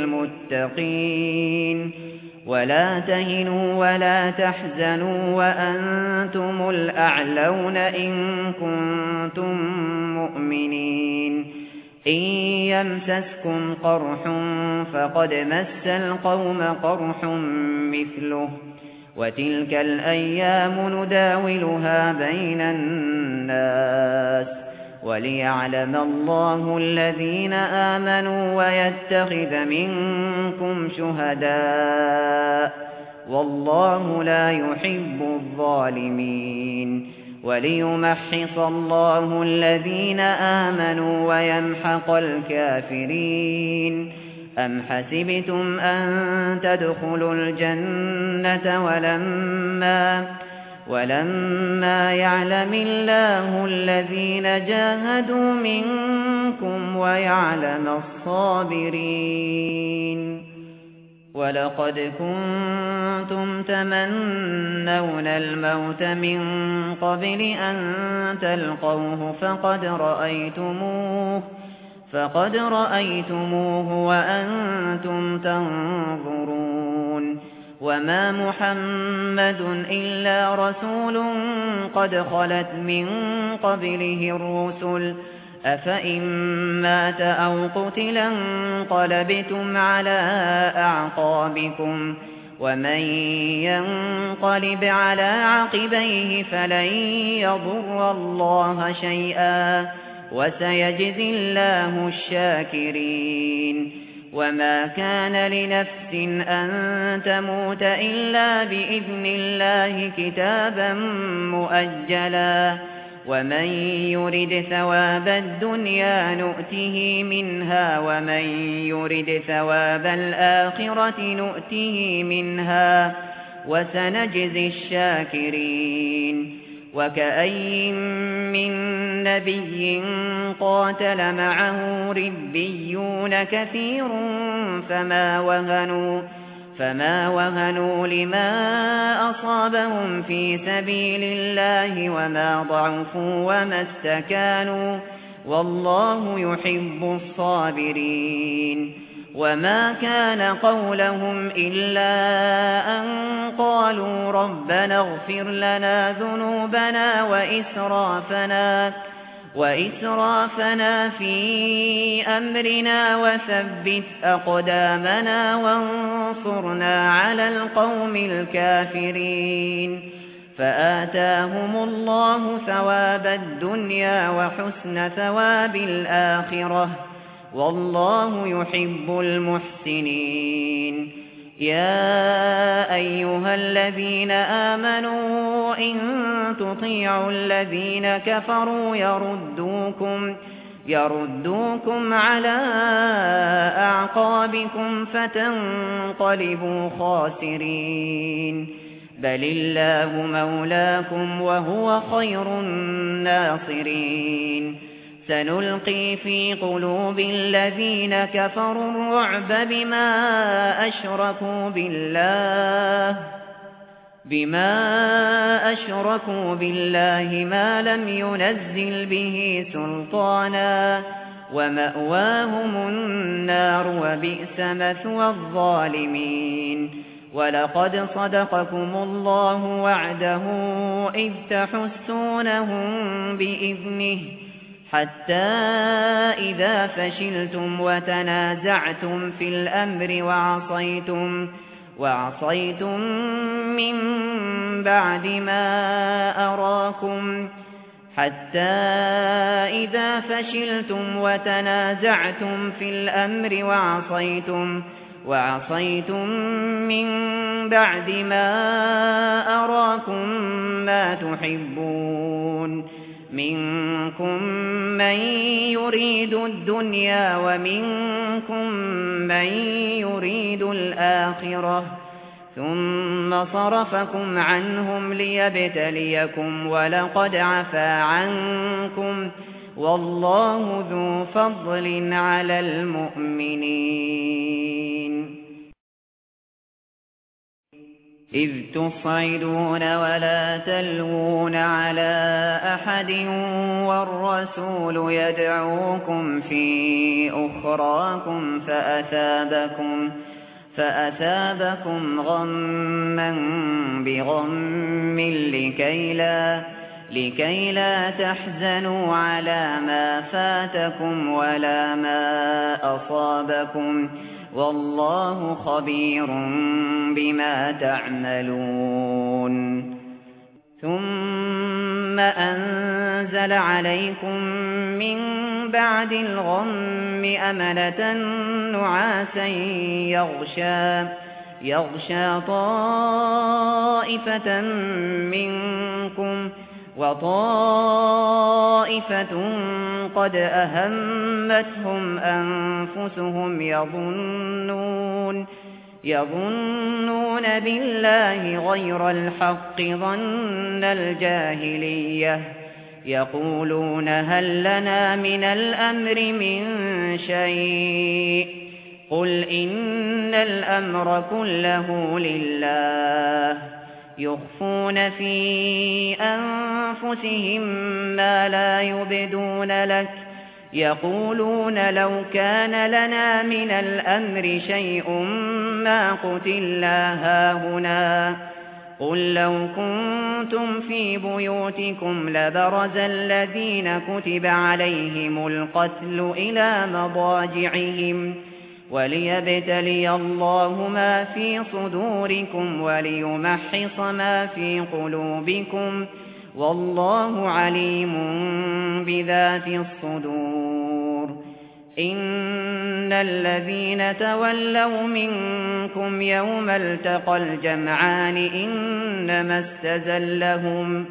للمتقين ولا تهنوا ولا تحزنوا وأنتم الأعلون إن كنتم مؤمنين إن يمسسكم قرح فقد مس القوم قرح مثله وتلك الأيام نداولها بين الناس وليعلم الله الذين آمنوا ويتخذ منكم شهداء والله لا يحب الظالمين وليمحص الله الذين آمنوا ويمحق الكافرين أم حسبتم أن تدخلوا الجنة ولما ولما يعلم الله الذين جاهدوا منكم ويعلم الصابرين ولقد كنتم تمنون الموت من قبل أن تلقوه فقد رأيتموه فقد رأيتموه وأنتم تنظرون وما محمد إلا رسول قد خلت من قبله الرسل أفإن مات أو قتلا انقلبتم على أعقابكم ومن ينقلب على عقبيه فلن يضر الله شيئا وسيجزي الله الشاكرين وما كان لنفس أن تموت إلا بإذن الله كتابا مؤجلا ومن يرد ثواب الدنيا نؤته منها ومن يرد ثواب الآخرة نؤته منها وسنجزي الشاكرين وكأي من نبي قاتل معه ربيون كثير فما وهنوا فما وهنوا لما أصابهم في سبيل الله وما ضعفوا وما استكانوا والله يحب الصابرين وما كان قولهم إلا أن قالوا ربنا اغفر لنا ذنوبنا وإسرافنا وإسرافنا في أمرنا وثبت أقدامنا وانصرنا على القوم الكافرين فآتاهم الله ثواب الدنيا وحسن ثواب الآخرة والله يحب المحسنين يا أيها الذين آمنوا إن تطيعوا الذين كفروا يردوكم يردوكم على أعقابكم فتنقلبوا خاسرين بل الله مولاكم وهو خير الناصرين سنلقي في قلوب الذين كفروا الرعب بما أشركوا بالله بما أشركوا بالله ما لم ينزل به سلطانا ومأواهم النار وبئس مثوى الظالمين ولقد صدقكم الله وعده إذ تحسونهم بإذنه حتى إذا فشلتم وتنازعتم في الأمر وعصيتم وعصيتم من بعد ما أراكم حتى إذا فشلتم وتنازعتم في الأمر وعصيتم وعصيتم من بعد ما أراكم ما تحبون منكم من يريد الدنيا ومنكم من يريد الآخرة ثم صرفكم عنهم ليبتليكم ولقد عفا عنكم والله ذو فضل على المؤمنين إذ تصعدون ولا تلوون على أحد والرسول يدعوكم في أخراكم فأثابكم فأثابكم غما بغم لكي لا لكي لا تحزنوا على ما فاتكم ولا ما أصابكم والله خبير بما تعملون ثم أنزل عليكم من بعد الغم أمنة نعاسا يغشى يغشى طائفة منكم وطائفة قد أهمتهم أنفسهم يظنون يظنون بالله غير الحق ظن الجاهلية يقولون هل لنا من الأمر من شيء قل إن الأمر كله لله يخفون في أنفسهم ما لا يبدون لك يقولون لو كان لنا من الأمر شيء ما قتلنا هاهنا قل لو كنتم في بيوتكم لبرز الذين كتب عليهم القتل إلى مضاجعهم وليبتلي الله ما في صدوركم وليمحص ما في قلوبكم والله عليم بذات الصدور إن الذين تولوا منكم يوم التقى الجمعان إنما استزلهم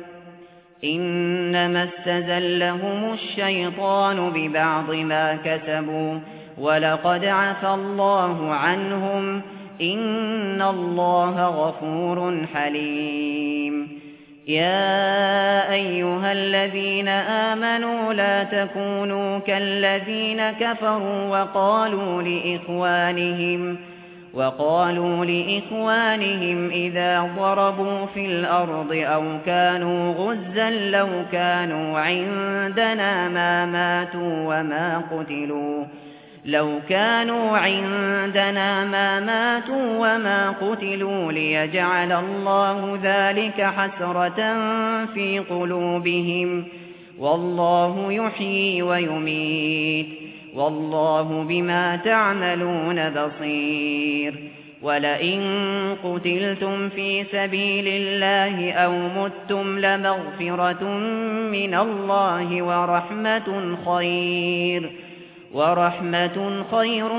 إنما استزلهم الشيطان ببعض ما كسبوا ولقد عفى الله عنهم إن الله غفور حليم يا أيها الذين آمنوا لا تكونوا كالذين كفروا وقالوا لإخوانهم وقالوا لإخوانهم إذا ضربوا في الأرض أو كانوا غزا لو كانوا عندنا ما ماتوا وما قتلوا لو كانوا عندنا ما ماتوا وما قتلوا ليجعل الله ذلك حسرة في قلوبهم والله يحيي ويميت والله بما تعملون بصير ولئن قتلتم في سبيل الله أو متم لمغفرة من الله ورحمة خير ورحمة خير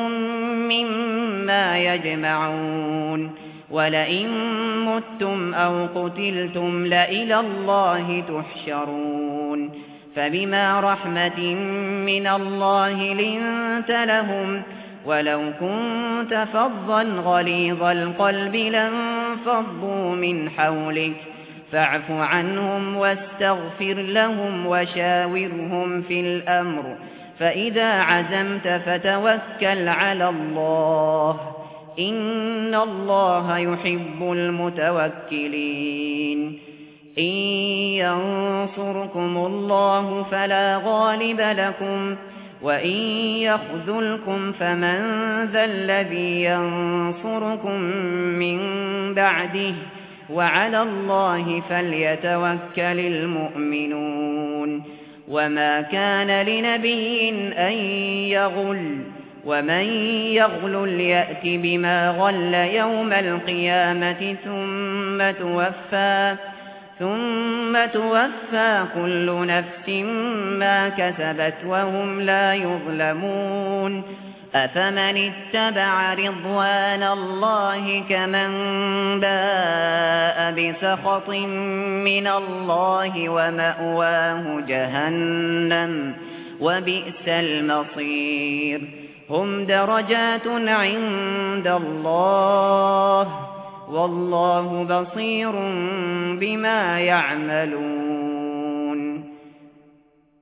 مما يجمعون ولئن متم أو قتلتم لإلى الله تحشرون فبما رحمة من الله لنت لهم ولو كنت فظا غليظ القلب لانفضوا من حولك فاعف عنهم واستغفر لهم وشاورهم في الأمر فإذا عزمت فتوكل على الله إن الله يحب المتوكلين إن ينصركم الله فلا غالب لكم وإن يخذلكم فمن ذا الذي ينصركم من بعده وعلى الله فليتوكل المؤمنون وما كان لنبي أن يغل ومن يغل يأت بما غل يوم القيامة ثم توفى ثم توفى كل نفس ما كسبت وهم لا يظلمون أفمن اتبع رضوان الله كمن باء بسخط من الله ومأواه جهنم وبئس المصير هم درجات عند الله والله بصير بما يعملون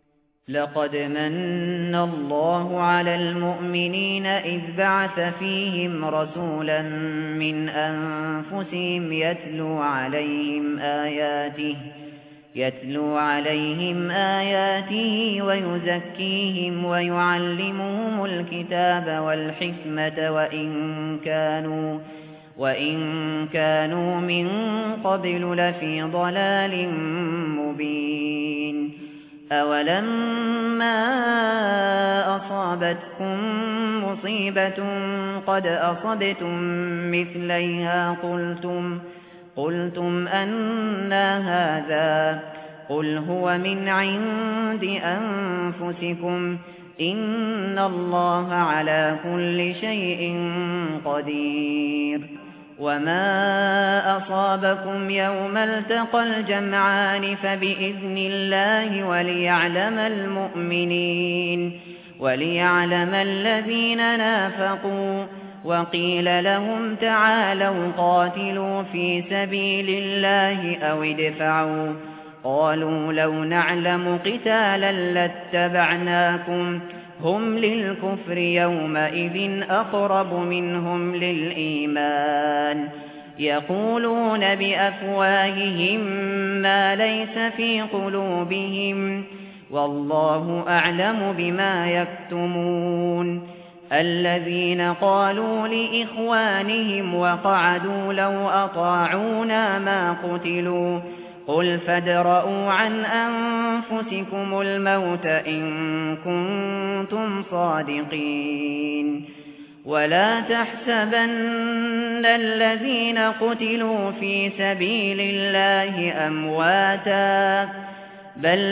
لقد من الله على المؤمنين إذ بعث فيهم رسولا من أنفسهم يتلو عليهم آياته يتلو عليهم آياته ويزكيهم ويعلمهم الكتاب والحكمة وإن كانوا وإن كانوا من قبل لفي ضلال مبين أولما أصابتكم مصيبة قد أصبتم مثليها قلتم قلتم أنى هذا قل هو من عند أنفسكم إن الله على كل شيء قدير وما أصابكم يوم التقى الجمعان فبإذن الله وليعلم المؤمنين وليعلم الذين نافقوا وقيل لهم تعالوا قاتلوا في سبيل الله أو ادفعوا قالوا لو نعلم قتالا لاتبعناكم هم للكفر يومئذ أقرب منهم للإيمان يقولون بأفواههم ما ليس في قلوبهم والله أعلم بما يكتمون الذين قالوا لإخوانهم وقعدوا لو أطاعونا ما قتلوا قل فادرءوا عن أنفسكم الموت إن كنتم صادقين ولا تحسبن الذين قتلوا في سبيل الله أمواتا بل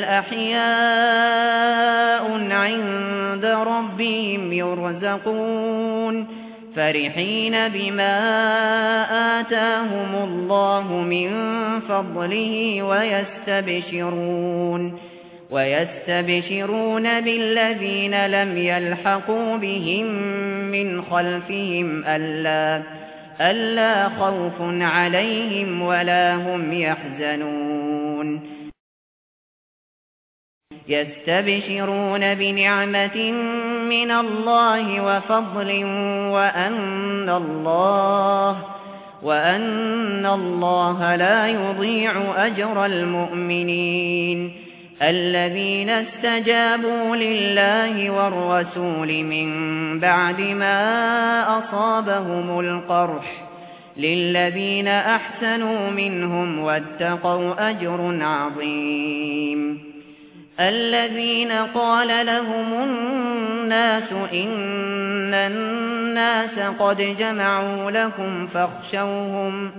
أحياء عند ربهم يرزقون فرحين بما آتاهم الله من فضله ويستبشرون ويستبشرون بالذين لم يلحقوا بهم من خلفهم ألا ألا خوف عليهم ولا هم يحزنون يستبشرون بنعمة من الله وفضل وأن الله وأن الله لا يضيع أجر المؤمنين الذين استجابوا لله والرسول من بعد ما أصابهم القرح للذين أحسنوا منهم واتقوا أجر عظيم الذين قال لهم الناس إن الناس قد جمعوا لكم فاخشوهم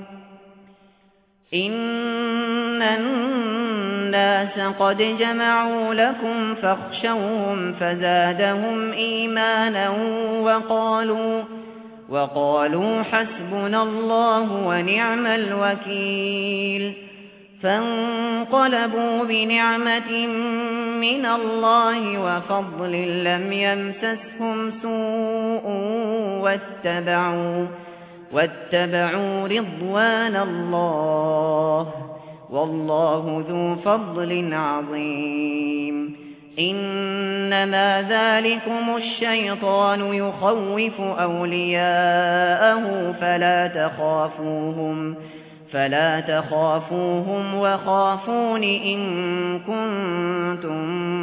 إن الناس قد جمعوا لكم فاخشوهم فزادهم إيمانا وقالوا وقالوا حسبنا الله ونعم الوكيل فانقلبوا بنعمة من الله وفضل لم يمسسهم سوء واتبعوا واتبعوا رضوان الله والله ذو فضل عظيم إنما ذلكم الشيطان يخوف أولياءه فلا تخافوهم فلا تخافوهم وخافون إن كنتم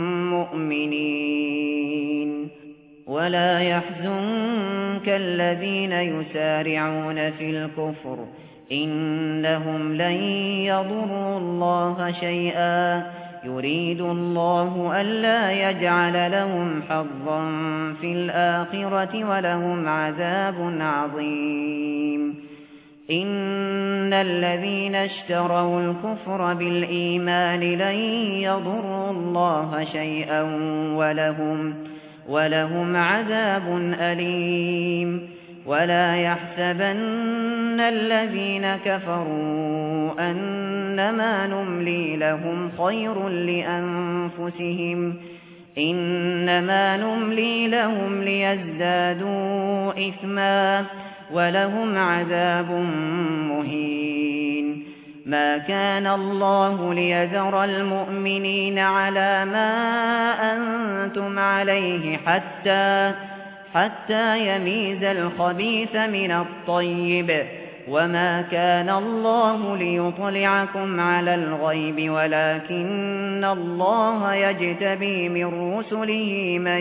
مؤمنين ولا يحزنك الذين يسارعون في الكفر إنهم لن يضروا الله شيئا يريد الله ألا يجعل لهم حظا في الآخرة ولهم عذاب عظيم إن الذين اشتروا الكفر بالإيمان لن يضروا الله شيئا ولهم ولهم عذاب أليم ولا يحسبن الذين كفروا أنما نملي لهم خير لأنفسهم إنما نملي لهم ليزدادوا إثما ولهم عذاب مهين ما كان الله ليذر المؤمنين على ما أنتم عليه حتى حتى يميز الخبيث من الطيب وما كان الله ليطلعكم على الغيب ولكن الله يجتبي من رسله من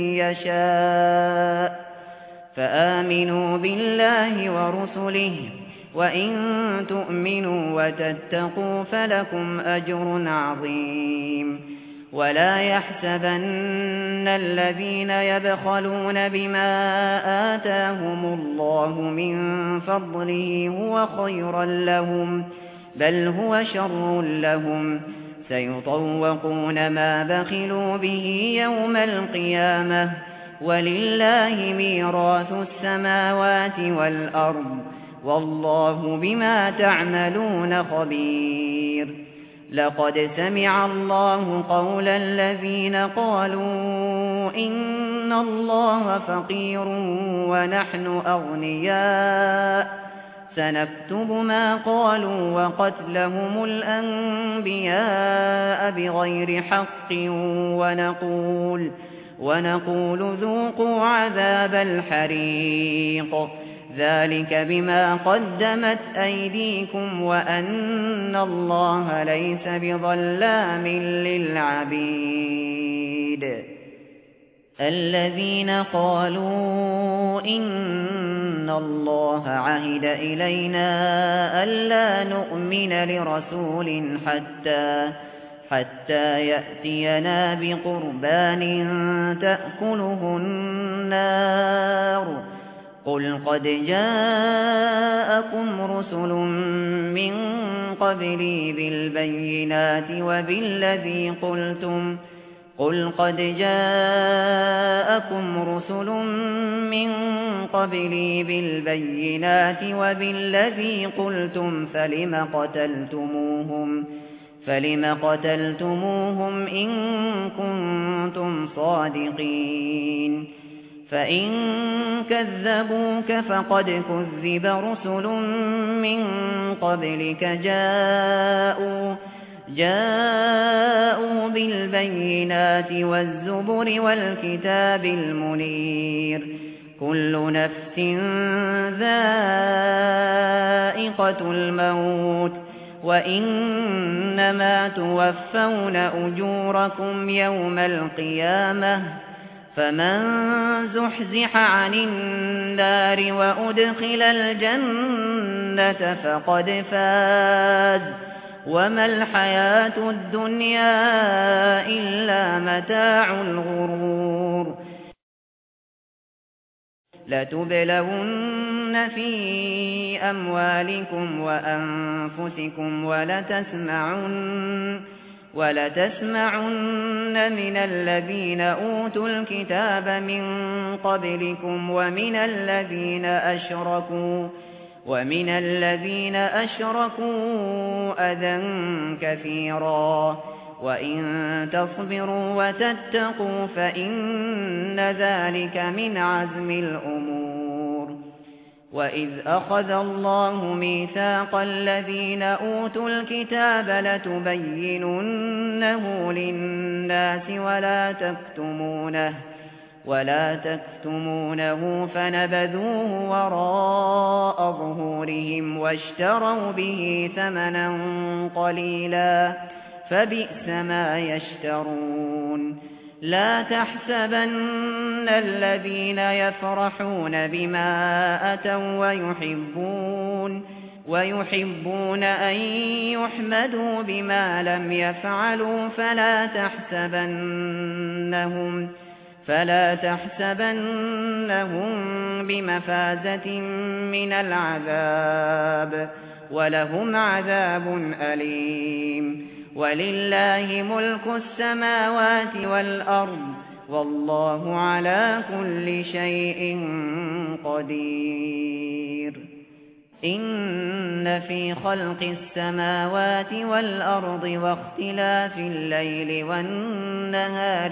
يشاء فآمنوا بالله ورسله وإن تؤمنوا وتتقوا فلكم أجر عظيم ولا يحسبن الذين يبخلون بما آتاهم الله من فضله هو خيرا لهم بل هو شر لهم سيطوقون ما بخلوا به يوم القيامة ولله ميراث السماوات والأرض والله بما تعملون خبير لقد سمع الله قول الذين قالوا إن الله فقير ونحن أغنياء سنكتب ما قالوا وقتلهم الأنبياء بغير حق ونقول ونقول ذوقوا عذاب الحريق ذلك بما قدمت أيديكم وأن الله ليس بظلام للعبيد الذين قالوا إن الله عهد إلينا ألا نؤمن لرسول حتى حتى يأتينا بقربان تأكله النار قل قد جاءكم رسل من قبلي بالبينات وبالذي قلتم قل قد جاءكم رسل من قبلي بالبينات وبالذي قلتم فلم قتلتموهم فلم قتلتموهم إن كنتم صادقين فإن كذبوك فقد كذب رسل من قبلك جاءوا جاءوا بالبينات والزبر والكتاب المنير كل نفس ذائقة الموت وإنما توفون أجوركم يوم القيامة فمن زحزح عن النار وأدخل الجنة فقد فاز وما الحياة الدنيا إلا متاع الغرور لتبلون في أموالكم وأنفسكم ولتسمعن ولتسمعن من الذين أوتوا الكتاب من قبلكم ومن الذين أشركوا ومن الذين أشركوا أذى كثيرا وإن تصبروا وتتقوا فإن ذلك من عزم الأمور وإذ أخذ الله ميثاق الذين أوتوا الكتاب لتبيننه للناس ولا تكتمونه ولا تكتمونه فنبذوه وراء ظهورهم واشتروا به ثمنا قليلا فبئس ما يشترون لا تحسبن الذين يفرحون بما أتوا ويحبون ويحبون أن يحمدوا بما لم يفعلوا فلا تحسبنهم فلا تحسبنهم بمفازة من العذاب ولهم عذاب أليم ولله ملك السماوات والأرض والله على كل شيء قدير إن في خلق السماوات والأرض واختلاف الليل والنهار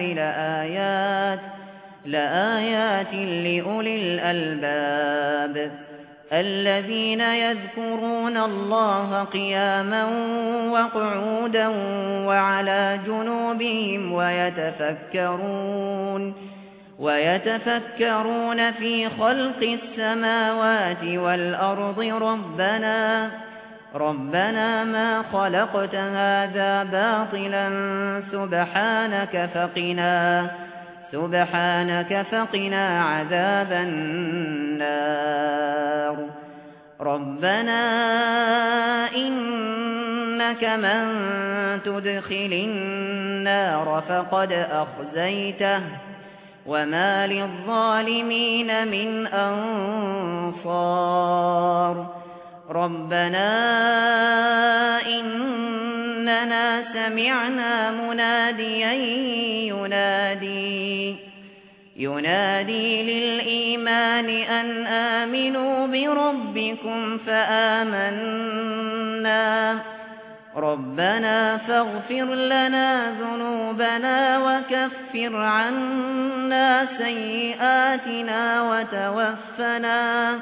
لآيات لآيات لأولي الألباب الذين يذكرون الله قياما وقعودا وعلى جنوبهم ويتفكرون ويتفكرون في خلق السماوات والأرض ربنا ربنا ما خلقت هذا باطلا سبحانك فقنا سبحانك فقنا عذاب النار ربنا إنك من تدخل النار فقد أخزيته وما للظالمين من أنصار ربنا إننا سمعنا مناديا ينادي ينادي للإيمان أن آمنوا بربكم فآمنا ربنا فاغفر لنا ذنوبنا وكفر عنا سيئاتنا وتوفنا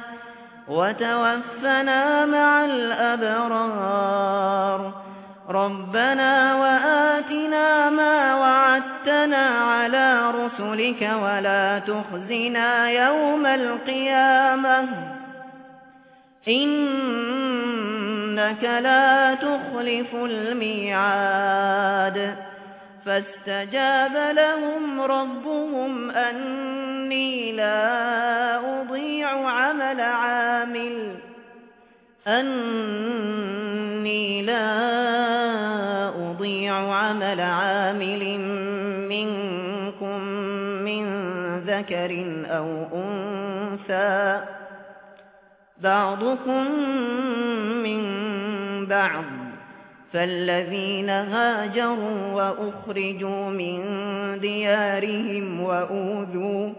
وتوفنا مع الأبرار ربنا وآتنا ما وعدتنا على رسلك ولا تخزنا يوم القيامة إنك لا تخلف الميعاد فاستجاب لهم ربهم أني لا أضيع عمل عامل أني لا أضيع عمل عامل منكم من ذكر أو أنثى بعضكم من بعض فالذين هاجروا وأخرجوا من ديارهم وأوذوا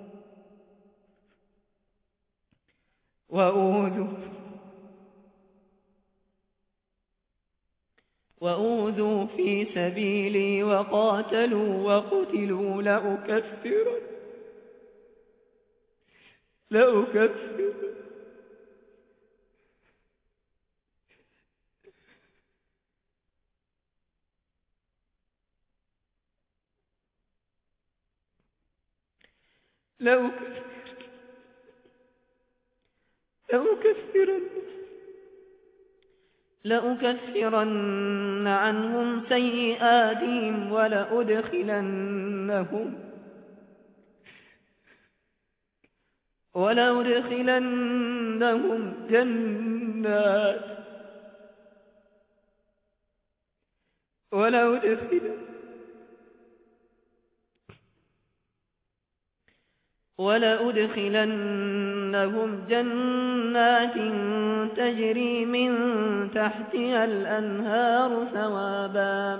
وأوذوا وأوذوا في سبيلي وقاتلوا وقتلوا لأكفرن لأكفرن لأكفرن لأكفرن عنهم سيئاتهم ولأدخلنهم ولأدخلنهم جنات ولأدخلنهم ولأدخلنهم جنات تجري من تحتها الأنهار ثوابا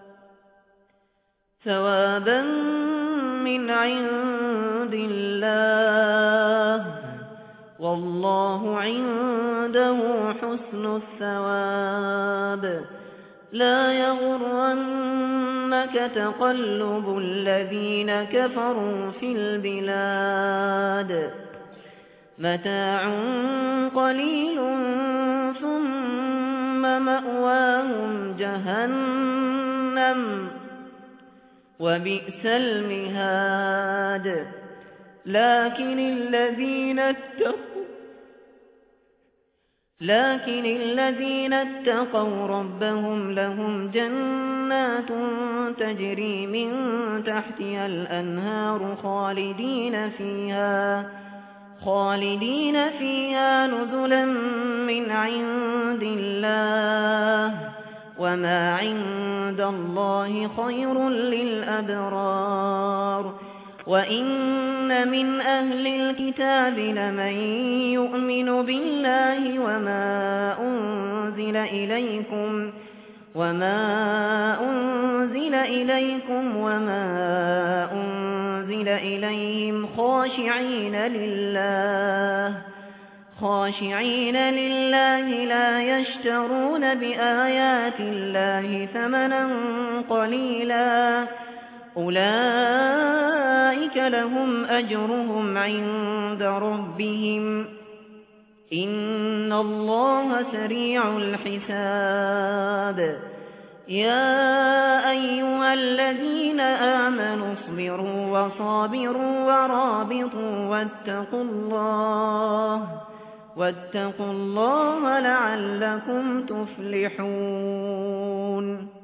ثوابا من عند الله والله عنده حسن الثواب لا يغرنك تقلب الذين كفروا في البلاد متاع قليل ثم مأواهم جهنم وبئس المهاد لكن الذين اتقوا لكن الذين اتقوا ربهم لهم جنات تجري من تحتها الأنهار خالدين فيها خالدين فيها نزلا من عند الله وما عند الله خير للأبرار وإن من أهل الكتاب لمن يؤمن بالله وما أنزل إليكم وما أنزل إليكم وما أنزل إليهم خاشعين لله خاشعين لله لا يشترون بآيات الله ثمنا قليلا أولئك لهم أجرهم عند ربهم إن الله سريع الحساب يا أيها الذين آمنوا اصبروا وصابروا ورابطوا واتقوا الله واتقوا الله لعلكم تفلحون